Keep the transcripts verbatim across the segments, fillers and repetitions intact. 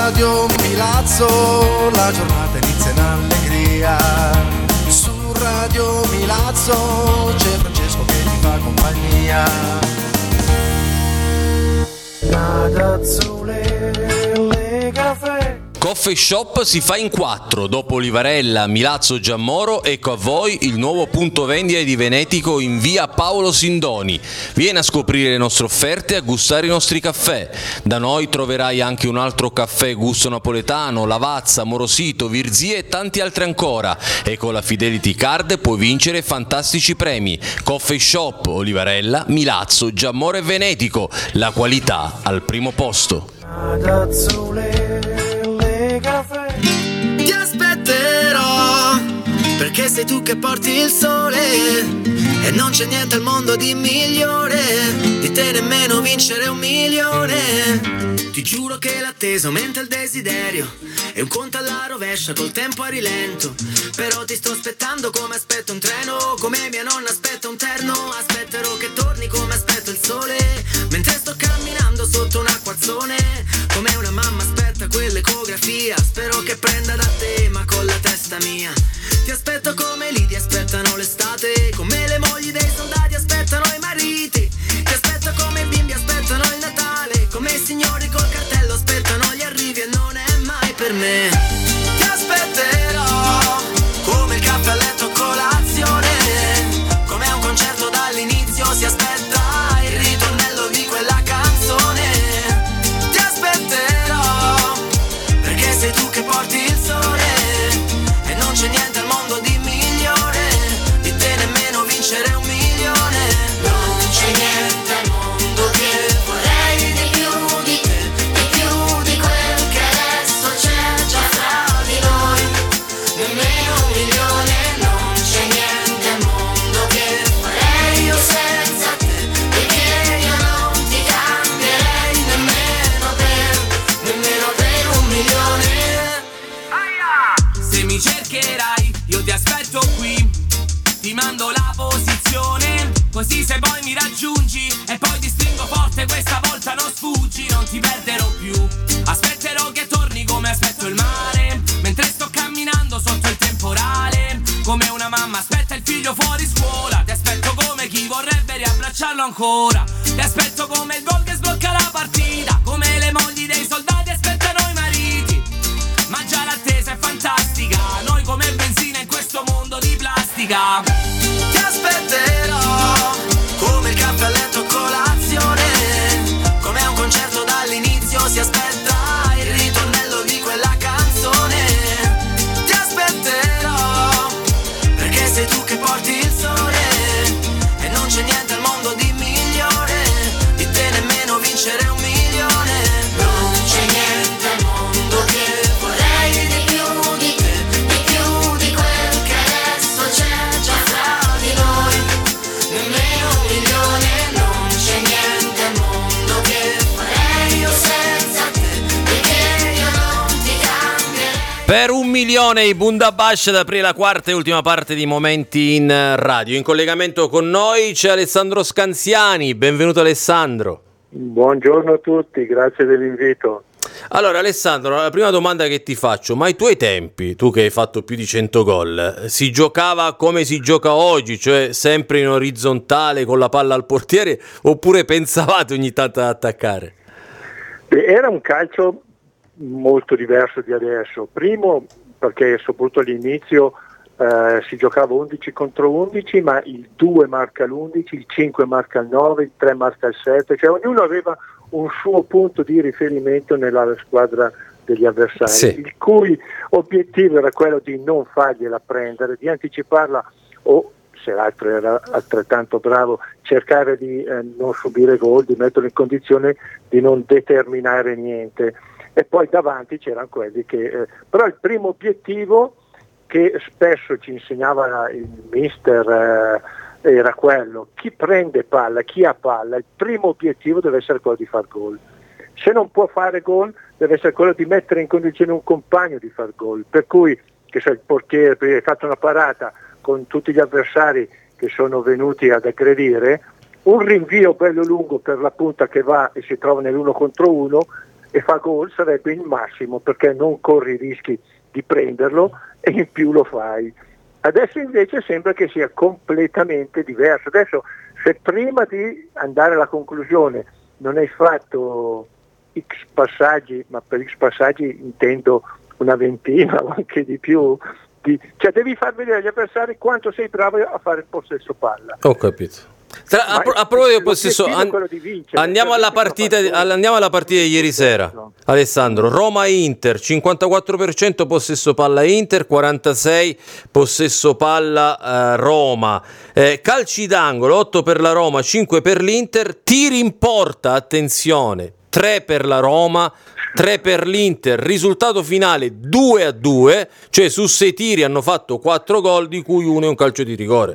Radio Milazzo la giornata inizia in allegria. Su Radio Milazzo c'è Francesco che ti fa compagnia. Nadazzule le caffè. Coffee Shop si fa in quattro, dopo Olivarella, Milazzo, Giammoro, ecco a voi il nuovo punto vendita di Venetico in via Paolo Sindoni. Vieni a scoprire le nostre offerte e a gustare i nostri caffè. Da noi troverai anche un altro caffè gusto napoletano, Lavazza, Morosito, Virzì e tanti altri ancora. E con la Fidelity Card puoi vincere fantastici premi. Coffee Shop, Olivarella, Milazzo, Giammoro e Venetico. La qualità al primo posto. Ti aspetterò, perché sei tu che porti il sole e non c'è niente al mondo di migliore di te, nemmeno vincere un milione. Ti giuro che l'attesa aumenta il desiderio e un conto alla rovescia col tempo a rilento. Però ti sto aspettando come aspetto un treno, come mia nonna aspetta un terno. Aspetterò che torni come aspetto il sole, mentre sto camminando sotto un acquazzone, come una mamma aspetta quell'ecografia. Spero che prenda da te ma con la testa mia. Ti aspetto come lì ti aspettano l'estate, come le mogli dei soldati aspettano i mariti. Ti aspetto come i bimbi aspettano il Natale, come i signori col cartello aspettano gli arrivi e non è mai per me. Ti aspetterò come il caffè a letto a colazione, come un concerto dall'inizio si aspetta il ritornello di quella canzone. Ti aspetterò perché sei tu che porti il sole e non c'è niente al mondo di migliore di te, nemmeno vincere un milione. Non c'è niente al mondo che vorrei di più di te, di più di quel che adesso c'è già fra di noi, nemmeno un milione. Non c'è niente al mondo che farei io senza te, perché io non ti cambierei nemmeno per, nemmeno per un milione. Se mi cercherai io ti aspetto qui, ti mando la posizione, così se poi mi raggiungi e poi ti stringo forte, questa volta non sfuggi, non ti perderò più. Aspetterò che torni come aspetto il mare, mentre sto camminando sotto il temporale, come una mamma aspetta il figlio fuori scuola. Ti aspetto come chi vorrebbe riabbracciarlo ancora, ti aspetto come il gol che sblocca la partita, come le mogli dei soldati aspettano i mariti. Ma già l'attesa è fantastica, noi come benzina in questo mondo di plastica. Ti aspetterò come il caffè a letto a colazione, come un concerto dall'inizio si aspetta il ritornello di quella canzone. Ti aspetterò perché sei tu che porti il sole e non c'è niente al mondo di migliore di te, nemmeno vincere un milione. Non c'è niente al mondo che vorrei di più di te, di più di quel che adesso c'è già fra di noi, nemmeno un milione. Non c'è niente al mondo che farei io senza te, perché io non ti cambierei. Per un milione i Bundabash ad aprire la quarta e ultima parte di Momenti in Radio. In collegamento con noi c'è Alessandro Scanziani. Benvenuto Alessandro. Buongiorno a tutti, grazie dell'invito. Allora Alessandro, la prima domanda che ti faccio, ma ai tuoi tempi, tu che hai fatto più di cento gol, si giocava come si gioca oggi, cioè sempre in orizzontale con la palla al portiere, oppure pensavate ogni tanto ad attaccare? Beh, era un calcio molto diverso di adesso. Primo perché soprattutto all'inizio eh, si giocava undici contro undici, ma il due marca l'undici, il cinque marca il nove, il tre marca il sette, cioè ognuno aveva un suo punto di riferimento nella squadra degli avversari, sì, il cui obiettivo era quello di non fargliela prendere, di anticiparla o, se l'altro era altrettanto bravo, cercare di eh, non subire gol, di metterlo in condizione di non determinare niente. E poi davanti c'erano quelli che... Eh, però il primo obiettivo che spesso ci insegnava il mister eh, era quello: chi prende palla, chi ha palla, il primo obiettivo deve essere quello di far gol. Se non può fare gol deve essere quello di mettere in condizione un compagno di far gol, per cui che so, il portiere hai fatto una parata con tutti gli avversari che sono venuti ad aggredire, un rinvio bello lungo per la punta che va e si trova nell'uno contro uno, e fa gol sarebbe il massimo, perché non corri i rischi di prenderlo e in più lo fai. Adesso invece sembra che sia completamente diverso. Adesso, se prima di andare alla conclusione non hai fatto X passaggi, ma per X passaggi intendo una ventina o anche di più, di, cioè devi far vedere agli avversari quanto sei bravo a fare il possesso palla. Ho capito. Tra, a, a proposito del possesso, an- vincere, andiamo, alla partita, andiamo alla partita di ieri sera. Alessandro, Roma-Inter, cinquantaquattro per cento possesso palla Inter, quarantasei per cento possesso palla eh, Roma. Eh, calci d'angolo, otto per la Roma, cinque per l'Inter. Tiri in porta, attenzione, tre per la Roma, tre per l'Inter. Risultato finale due a due, cioè su sei tiri hanno fatto quattro gol, di cui uno è un calcio di rigore.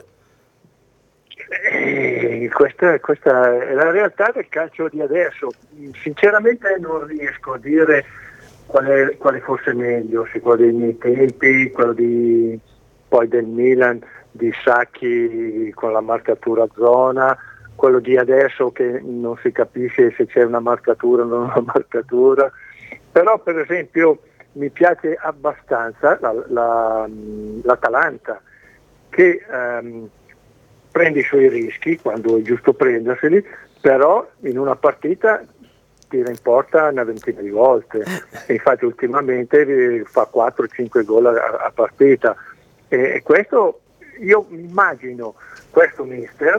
Eh, questa, questa è la realtà del calcio di adesso. Sinceramente non riesco a dire quale, quale fosse meglio, se quello dei miei tempi, quello di, poi del Milan di Sacchi con la marcatura zona, quello di adesso che non si capisce se c'è una marcatura o non una marcatura. Però per esempio mi piace abbastanza la, la, l'Atalanta, che um, prende i suoi rischi quando è giusto prenderseli, però in una partita tira in porta una ventina di volte, e infatti ultimamente fa quattro cinque gol a, a partita, e, e questo io immagino questo mister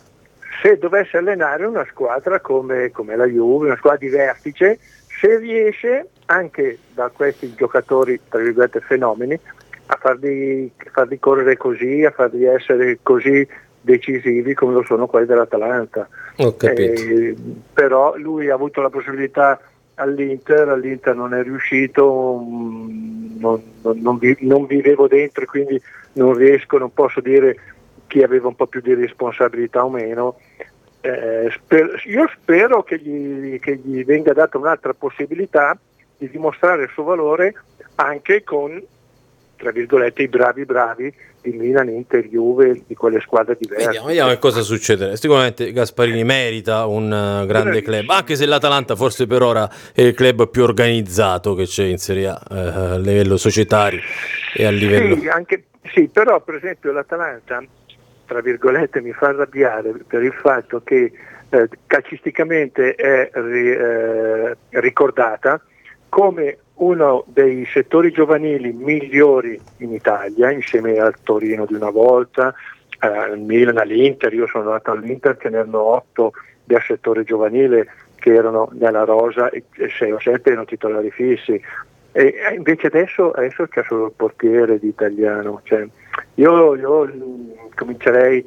se dovesse allenare una squadra come, come la Juve, una squadra di vertice, se riesce anche da questi giocatori tra virgolette fenomeni a farli, farli correre così, a farli essere così decisivi come lo sono quelli dell'Atalanta. Ho capito. Eh, però lui ha avuto la possibilità all'Inter, all'Inter non è riuscito, mh, non, non, non, vi, non vivevo dentro, quindi non riesco, non posso dire chi aveva un po' più di responsabilità o meno. Eh, sper, io spero che gli, che gli venga data un'altra possibilità di dimostrare il suo valore anche con, tra virgolette, i bravi bravi di Milan, Inter, Juve, di quelle squadre diverse. Vediamo, vediamo che cosa succederà. Sicuramente Gasparini merita un uh, grande club, anche se l'Atalanta forse per ora è il club più organizzato che c'è in Serie A, eh, a livello societario e a livello... Sì, anche, sì, però per esempio l'Atalanta, tra virgolette, mi fa arrabbiare per il fatto che eh, calcisticamente è ri, eh, ricordata come uno dei settori giovanili migliori in Italia, insieme al Torino di una volta, eh, al Milan, all'Inter. Io sono andato all'Inter che ne erano otto del settore giovanile che erano nella rosa e sei o sette erano titolari fissi. E invece adesso, adesso c'è solo il portiere di italiano. Cioè, io, io comincerei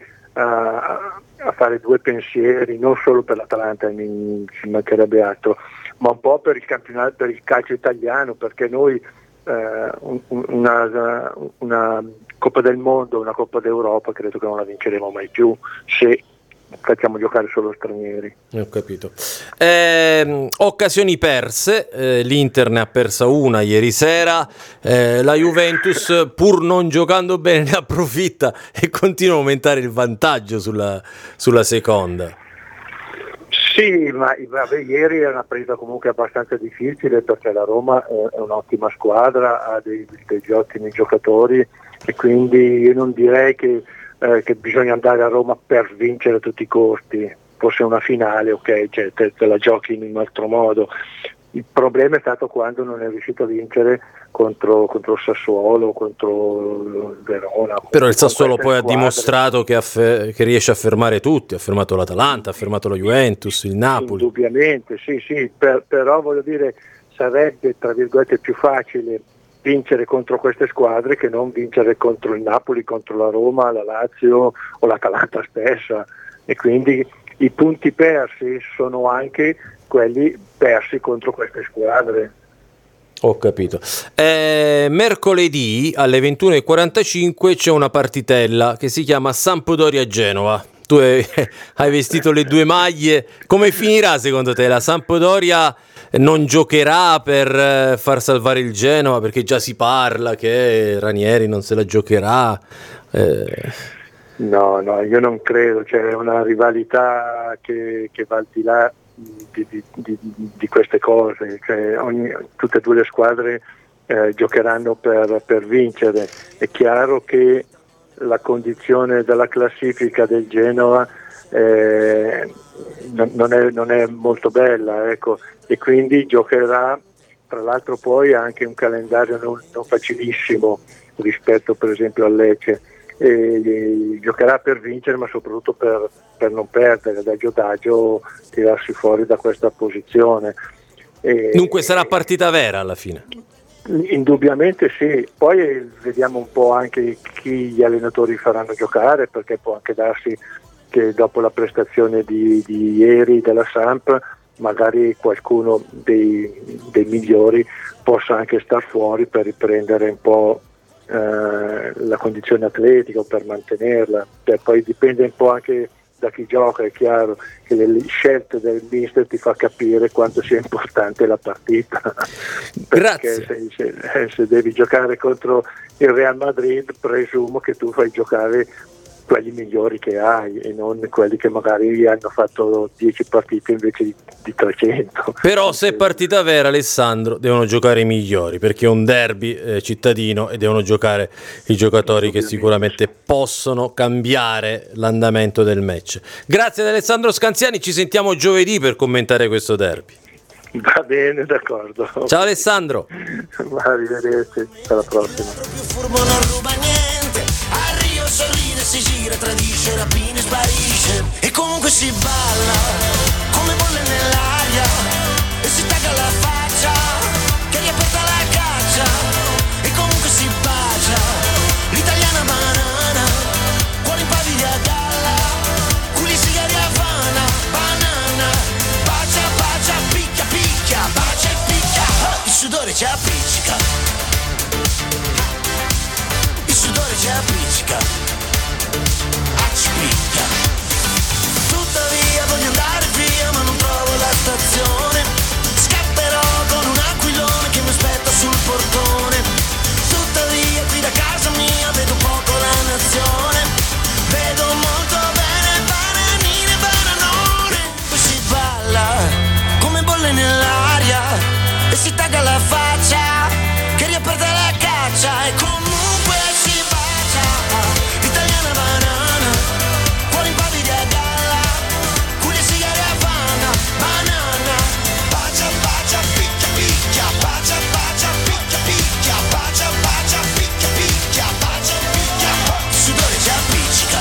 a, a fare due pensieri, non solo per l'Atalanta, mi, ci mancherebbe altro, ma un po' per il campionato, per il calcio italiano, perché noi eh, una, una Coppa del Mondo, una Coppa d'Europa credo che non la vinceremo mai più se facciamo giocare solo stranieri. Ho capito. Eh, occasioni perse, eh, l'Inter ne ha persa una ieri sera, eh, la Juventus pur non giocando bene ne approfitta e continua a aumentare il vantaggio sulla, sulla seconda. Sì, ma vabbè, ieri è una partita comunque abbastanza difficile perché la Roma è un'ottima squadra, ha dei, degli ottimi giocatori e quindi io non direi che, eh, che bisogna andare a Roma per vincere a tutti i costi. Forse una finale, ok, cioè te, te la giochi in un altro modo. Il problema è stato quando non è riuscito a vincere contro, contro il Sassuolo, contro il Verona. Però il Sassuolo poi squadre. ha dimostrato che, affe- che riesce a fermare tutti, ha fermato l'Atalanta, ha fermato lo Juventus, il Napoli. Indubbiamente, sì, sì, per, però voglio dire, sarebbe tra virgolette più facile vincere contro queste squadre che non vincere contro il Napoli, contro la Roma, la Lazio o l'Atalanta stessa, e quindi i punti persi sono anche quelli persi contro queste squadre. Ho capito. Eh, mercoledì alle ventuno e quarantacinque c'è una partitella che si chiama Sampdoria-Genova. Tu hai, hai vestito le due maglie. Come finirà secondo te? La Sampdoria non giocherà per far salvare il Genova, perché già si parla che Ranieri non se la giocherà. Eh... No, no, io non credo, c'è una rivalità che, che va al di là di, di, di, di queste cose, cioè ogni, tutte e due le squadre eh, giocheranno per, per vincere. È chiaro che la condizione della classifica del Genoa eh, non, è, non è molto bella, ecco, e quindi giocherà, tra l'altro poi ha anche un calendario non, non facilissimo rispetto per esempio al Lecce, e, e giocherà per vincere ma soprattutto per, per non perdere, adagio adagio tirarsi fuori da questa posizione. E, Dunque sarà partita vera alla fine? Indubbiamente sì, poi vediamo un po' anche chi gli allenatori faranno giocare, perché può anche darsi che dopo la prestazione di, di ieri della Samp magari qualcuno dei, dei migliori possa anche star fuori per riprendere un po' eh, la condizione atletica o per mantenerla, cioè, poi dipende un po' anche da chi gioca. È chiaro che le scelte del mister ti fa capire quanto sia importante la partita. Perché se, se, se devi giocare contro il Real Madrid presumo che tu fai giocare quelli migliori che hai e non quelli che magari hanno fatto dieci partite invece di, di trecento. Però se è partita vera, Alessandro, devono giocare i migliori, perché è un derby eh, cittadino e devono giocare i giocatori che sicuramente possono cambiare l'andamento del match. Grazie ad Alessandro Scanziani, ci sentiamo giovedì per commentare questo derby. Va bene, d'accordo. Ciao Alessandro. Arrivederci, alla prossima. Sorride, si gira, tradisce, rapina e sparisce. E comunque si balla come bolle nell'aria e si taglia la faccia che riaperta la caccia. E comunque si bacia l'italiana banana, cuore in paviglia galla, culi sigari Havana, banana. Bacia, bacia, picchia, picchia, bacia e picchia. Il sudore ci appiccica, il sudore ci appiccica. Tuttavia voglio andare via ma non trovo la stazione. Scapperò con un aquilone che mi aspetta sul portone. Tuttavia qui da casa mia vedo poco la nazione. Vedo molto bene bananine e bananone. Poi si balla come bolle nell'aria e si taglia la faccia che riaperta la caccia. E comunque si bacia l'italiana banana, cuore in paviglia galla, culi sigari Havana, banana. Bacia, bacia, picchia, picchia, bacia, bacia, picchia, picchia, bacia, bacia, picchia, picchia, bacia, picchia. Il sudore ci appiccica.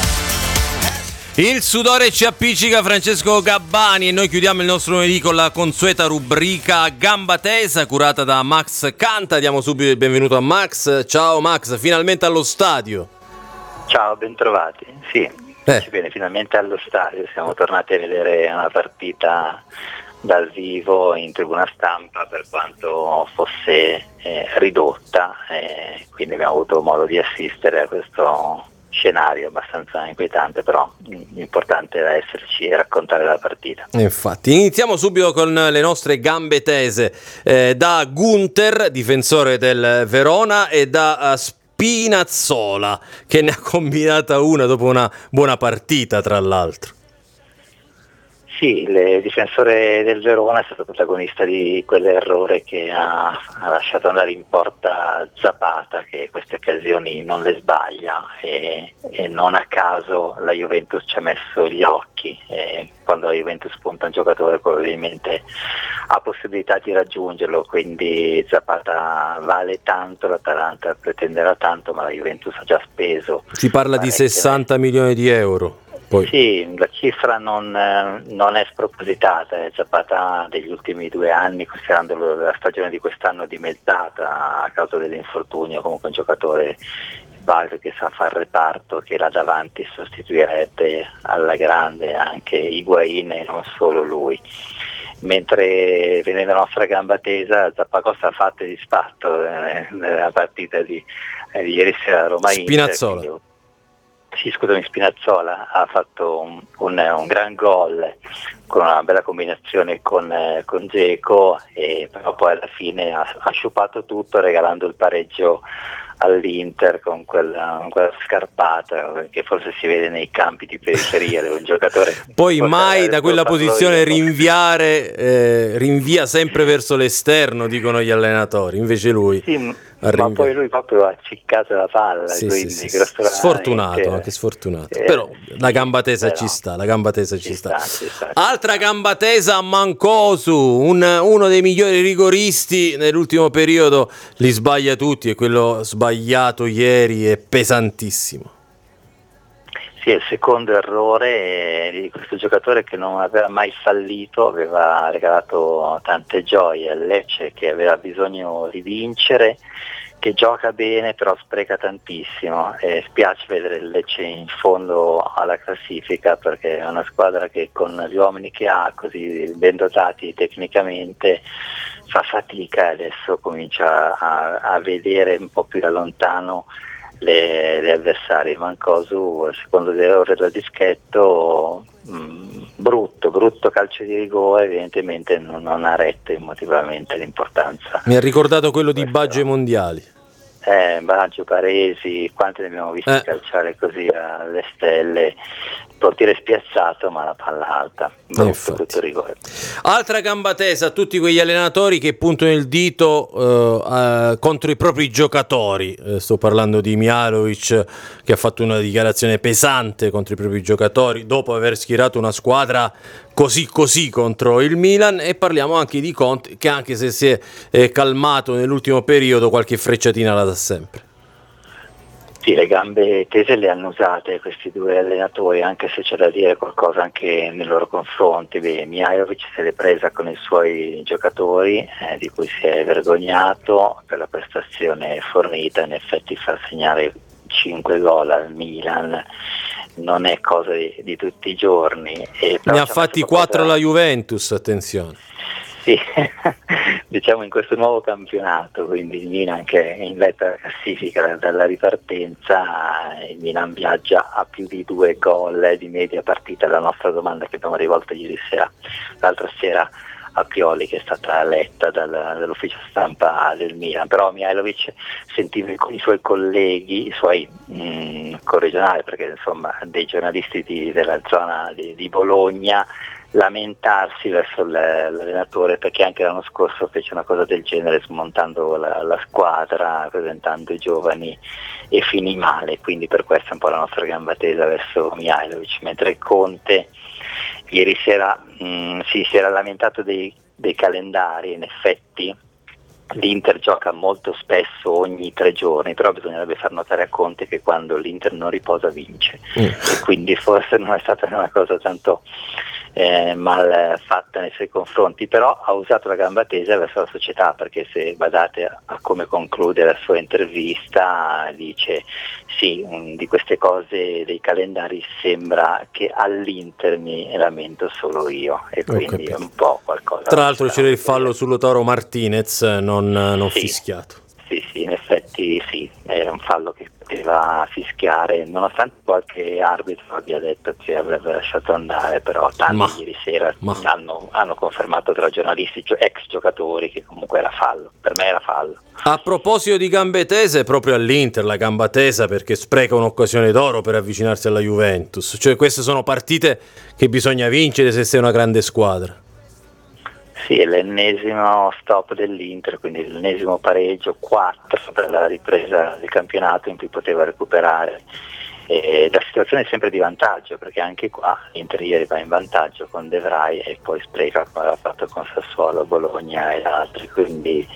Il sudore ci appiccica, Francesco Gabbani, e noi chiudiamo il nostro lunedì con la consueta rubrica Gamba Tesa curata da Max Canta. Diamo subito il benvenuto a Max. Ciao Max, finalmente allo stadio. Ciao, bentrovati. Sì, eh. ci viene finalmente allo stadio, siamo tornati a vedere una partita dal vivo in tribuna stampa, per quanto fosse eh, ridotta, eh, quindi abbiamo avuto modo di assistere a questo scenario abbastanza inquietante, però l'importante era esserci e raccontare la partita. Infatti, iniziamo subito con le nostre gambe tese, eh, da Gunther, difensore del Verona, e da uh, Spinazzola, che ne ha combinata una dopo una buona partita, tra l'altro. Sì, il difensore del Verona è stato protagonista di quell'errore che ha, ha lasciato andare in porta Zapata, che queste occasioni non le sbaglia, e, e non a caso la Juventus ci ha messo gli occhi, e quando la Juventus punta un giocatore probabilmente ha possibilità di raggiungerlo, quindi Zapata vale tanto, l'Atalanta pretenderà tanto, ma la Juventus ha già speso. Si parla di sessanta milioni di euro. Poi. Sì, la cifra non, eh, non è spropositata. Zapata degli ultimi due anni, considerando la stagione di quest'anno dimezzata a causa dell'infortunio, comunque un giocatore valido che sa far reparto, che là davanti sostituirebbe alla grande anche Higuain e non solo lui. Mentre venendo la nostra gamba tesa, Zappacosta ha fatto e disfatto eh, nella partita di, eh, di ieri sera a Roma Inter. Spinazzola. Sì, scusami, Spinazzola ha fatto un, un, un gran gol con una bella combinazione con, eh, con Dzeko, e però poi alla fine ha, ha sciupato tutto regalando il pareggio all'Inter con quella, con quella scarpata che forse si vede nei campi di periferia dove un giocatore poi mai da quella posizione rinviare eh, rinvia sempre verso l'esterno, dicono gli allenatori, invece lui sì, ma poi lui proprio ha ciccato la palla, sì, quindi sì, sì, sfortunato, anche sfortunato, eh, però la gamba tesa però, ci sta, la gamba tesa ci, ci sta. sta, ci sta. Altra gamba tesa a Mancosu, un, uno dei migliori rigoristi nell'ultimo periodo, li sbaglia tutti e quello sbagliato ieri è pesantissimo. Sì, il secondo errore di questo giocatore che non aveva mai fallito, aveva regalato tante gioie al Lecce che aveva bisogno di vincere, che gioca bene però spreca tantissimo e spiace vedere il Lecce in fondo alla classifica perché è una squadra che con gli uomini che ha, così ben dotati tecnicamente, fa fatica e adesso comincia a, a vedere un po' più da lontano le, le avversarie. Mancosu, secondo l'errore del dischetto, mh, brutto, brutto calcio di rigore, evidentemente non, non ha retto emotivamente l'importanza. Mi ha ricordato quello di Baggio ai mondiali. Eh, Baggio, Paresi, quanti ne abbiamo visti eh. calciare così alle stelle, il portiere spiazzato ma la palla alta, brutto, brutto rigore. Altra gamba tesa a tutti quegli allenatori che puntano il dito eh, eh, contro i propri giocatori, eh, sto parlando di Mihajlovic che ha fatto una dichiarazione pesante contro i propri giocatori dopo aver schierato una squadra così così contro il Milan, e parliamo anche di Conte che anche se si è eh, calmato nell'ultimo periodo qualche frecciatina la dà sempre. Sì, le gambe tese le hanno usate questi due allenatori, anche se c'è da dire qualcosa anche nei loro confronti. Beh, Mihajlovic se l'è presa con i suoi giocatori, eh, di cui si è vergognato per la prestazione fornita, in effetti far segnare cinque gol al Milan non è cosa di, di tutti i giorni. E ne ha fatti quattro alla Juventus, attenzione. Sì, diciamo in questo nuovo campionato, quindi il Milan che è in vetta alla classifica dalla ripartenza, il Milan viaggia a più di due gol di media partita. La nostra domanda che abbiamo rivolto ieri sera, l'altra sera a Pioli, che è stata letta dal, dall'ufficio stampa del Milan, però Mihajlovic sentiva i suoi colleghi, i suoi mh, corregionali, perché insomma dei giornalisti di, della zona di, di Bologna, lamentarsi verso l'allenatore perché anche l'anno scorso fece una cosa del genere smontando la, la squadra, presentando i giovani, e finì male, quindi per questo è un po' la nostra gamba tesa verso Mihajlovic, mentre Conte ieri sera mh, sì, si era lamentato dei, dei calendari. In effetti l'Inter gioca molto spesso ogni tre giorni, però bisognerebbe far notare a Conte che quando l'Inter non riposa vince, mm. e quindi forse non è stata una cosa tanto eh, mal fatta nei suoi confronti, però ha usato la gamba tesa verso la società, perché se badate a, a come conclude la sua intervista, dice sì, mh, di queste cose dei calendari sembra che all'Inter mi lamento solo io, e quindi è un po' qualcosa. Tra l'altro c'era il fallo su Lautaro Martinez non, non sì, fischiato. Sì, sì, in effetti sì, era un fallo che poteva fischiare, nonostante qualche arbitro abbia detto che avrebbe lasciato andare, però tanti ma, ieri sera hanno, hanno confermato tra giornalisti, ex giocatori, che comunque era fallo. Per me era fallo. A proposito di gambe tese, proprio all'Inter la gamba tesa perché spreca un'occasione d'oro per avvicinarsi alla Juventus, cioè queste sono partite che bisogna vincere se sei una grande squadra. Sì, è l'ennesimo stop dell'Inter, quindi l'ennesimo pareggio, quattro per la ripresa del campionato in cui poteva recuperare. E la situazione è sempre di vantaggio, perché anche qua l'Inter ieri va in vantaggio con De Vrij e poi spreca come aveva fatto con Sassuolo, Bologna e altri. Quindi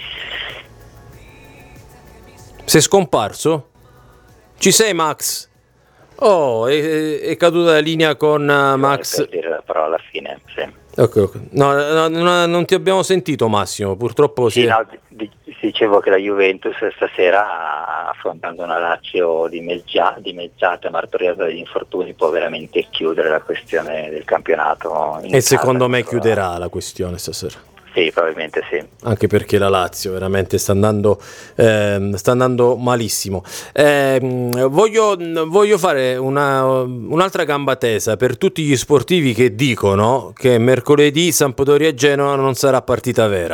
sei scomparso? Ci sei, Max? Oh, è, è caduta la linea con uh, Max. Per dire la parola alla fine, sì. Okay, okay. No, no, no, non ti abbiamo sentito, Massimo, purtroppo sì. sì. No, di, dicevo che la Juventus stasera, affrontando una Lazio dimezza, dimezzata, martoriata dagli infortuni, può veramente chiudere la questione del campionato. E secondo me chiuderà la questione stasera. Sì, probabilmente sì. Anche perché la Lazio veramente sta andando, eh, sta andando malissimo. Eh, voglio, voglio fare una, un'altra gamba tesa per tutti gli sportivi che dicono che mercoledì Sampdoria-Genoa non sarà partita vera.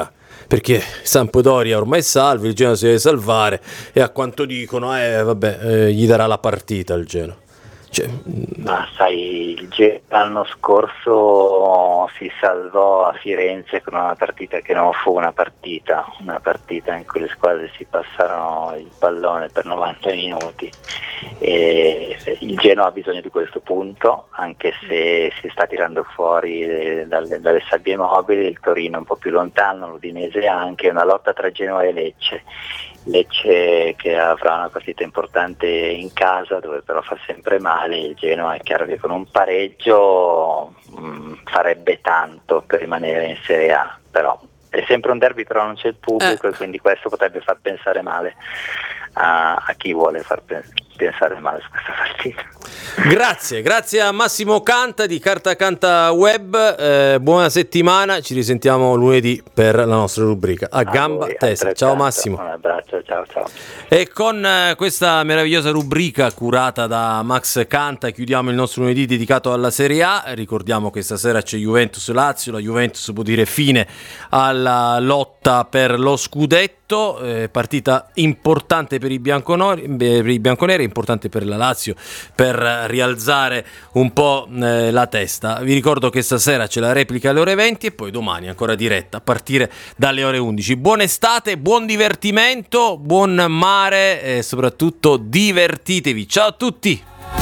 perché Sampdoria ormai è salvo, il Genoa si deve salvare e a quanto dicono eh, vabbè, eh, gli darà la partita il Genoa. Cioè, ma sai, il Genoa l'anno scorso si salvò a Firenze con una partita che non fu una partita, una partita in cui le squadre si passarono il pallone per novanta minuti, e il Genoa ha bisogno di questo punto, anche se si sta tirando fuori dalle, dalle sabbie mobili, il Torino è un po' più lontano, l'Udinese anche, una lotta tra Genoa e Lecce. Lecce che avrà una partita importante in casa, dove però fa sempre male. Il Genoa è chiaro che con un pareggio mh, farebbe tanto per rimanere in Serie A, però è sempre un derby, però non c'è il pubblico, eh. e quindi questo potrebbe far pensare male a, a chi vuole far pensare pensare male su questa partita. Grazie, grazie a Massimo Canta di Carta Canta Web, eh, buona settimana, ci risentiamo lunedì per la nostra rubrica A, a Gamba voi, Tesa. Ciao Massimo. Un abbraccio, ciao ciao. E con eh, questa meravigliosa rubrica curata da Max Canta chiudiamo il nostro lunedì dedicato alla Serie A. Ricordiamo che stasera c'è Juventus-Lazio, la Juventus può dire fine alla lotta per lo scudetto, eh, partita importante per i bianconori, per i bianconeri, importante per la Lazio per rialzare un po' eh, la testa. Vi ricordo che stasera c'è la replica alle ore venti e poi domani ancora diretta a partire dalle ore undici. Buona estate, buon divertimento, buon mare e soprattutto divertitevi. Ciao a tutti!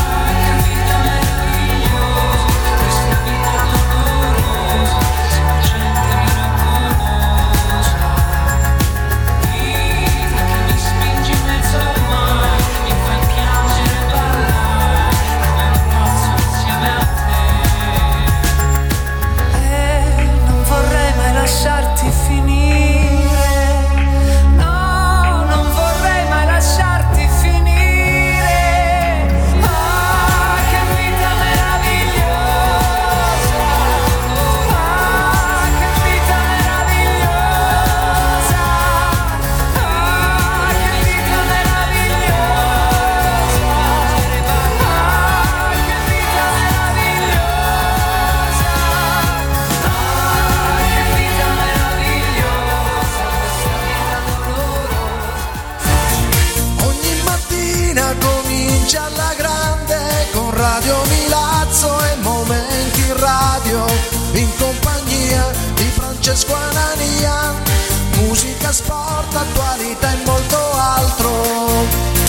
Alla grande con Radio Milazzo e momenti in radio in compagnia di Francesco Anania, musica, sport, attualità e molto altro.